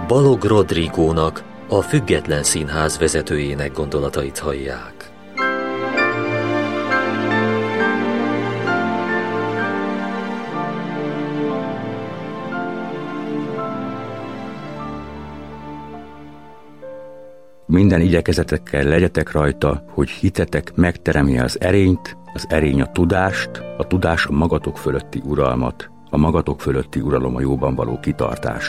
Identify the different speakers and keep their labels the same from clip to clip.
Speaker 1: Balogh Rodrigónak, a Független Színház vezetőjének gondolatait hallják.
Speaker 2: Minden igyekezetekkel legyetek rajta, hogy hitetek megteremje az erényt, az erény a tudást, a tudás a magatok fölötti uralmat, a magatok fölötti uralom a jóban való kitartást.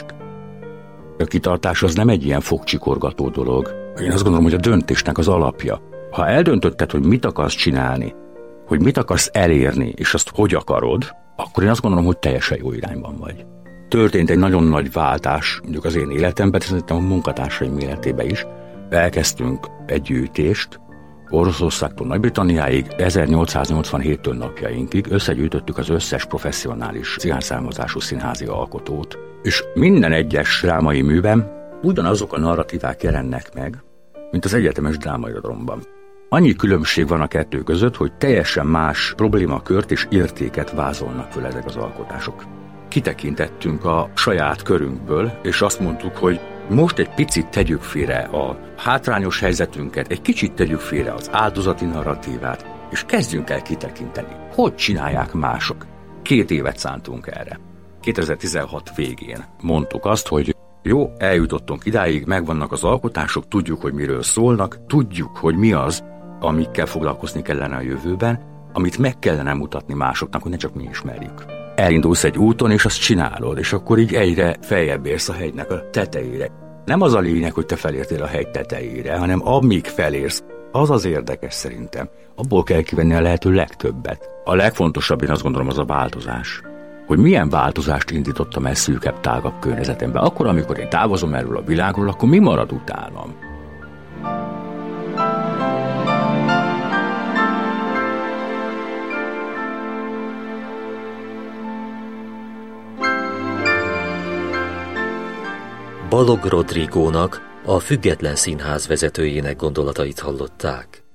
Speaker 2: A kitartás az nem egy ilyen fogcsikorgató dolog. Én azt gondolom, hogy a döntésnek az alapja. Ha eldöntötted, hogy mit akarsz csinálni, hogy mit akarsz elérni, és azt hogy akarod, akkor én azt gondolom, hogy teljesen jó irányban vagy. Történt egy nagyon nagy váltás, mondjuk az én életemben, szerintem a munkatársaim életében is. Elkezdtünk egy gyűjtést, Oroszországtól Nagy-Britanniáig, 1887-től napjainkig összegyűjtöttük az összes professzionális cigányszármazású színházi alkotót, és minden egyes drámai műben ugyanazok a narratívák jelennek meg, mint az egyetemes drámairodalomban. Annyi különbség van a kettő között, hogy teljesen más problémakört és értéket vázolnak föl ezek az alkotások. Kitekintettünk a saját körünkből, és azt mondtuk, hogy most egy picit tegyük félre a hátrányos helyzetünket, egy kicsit tegyük félre az áldozati narratívát, és kezdjünk el kitekinteni, hogy csinálják mások. 2 évet szántunk erre. 2016 végén mondtuk azt, hogy jó, eljutottunk idáig, megvannak az alkotások, tudjuk, hogy miről szólnak, tudjuk, hogy mi az, amikkel foglalkozni kellene a jövőben, amit meg kellene mutatni másoknak, hogy ne csak mi ismerjük. Elindulsz egy úton, és azt csinálod, és akkor így egyre feljebb érsz a hegynek a tetejére. Nem az a lényeg, hogy te felértél a hegy tetejére, hanem amíg felérsz, az az érdekes szerintem. Abból kell kivenni a lehető legtöbbet. A legfontosabb, én azt gondolom, az a változás. Hogy milyen változást indítottam el szűkebb, tágabb környezetemben. Akkor, amikor én távozom erről a világról, akkor mi marad utánam?
Speaker 1: Balogh Rodrigónak, a Független Színház vezetőjének gondolatait hallották.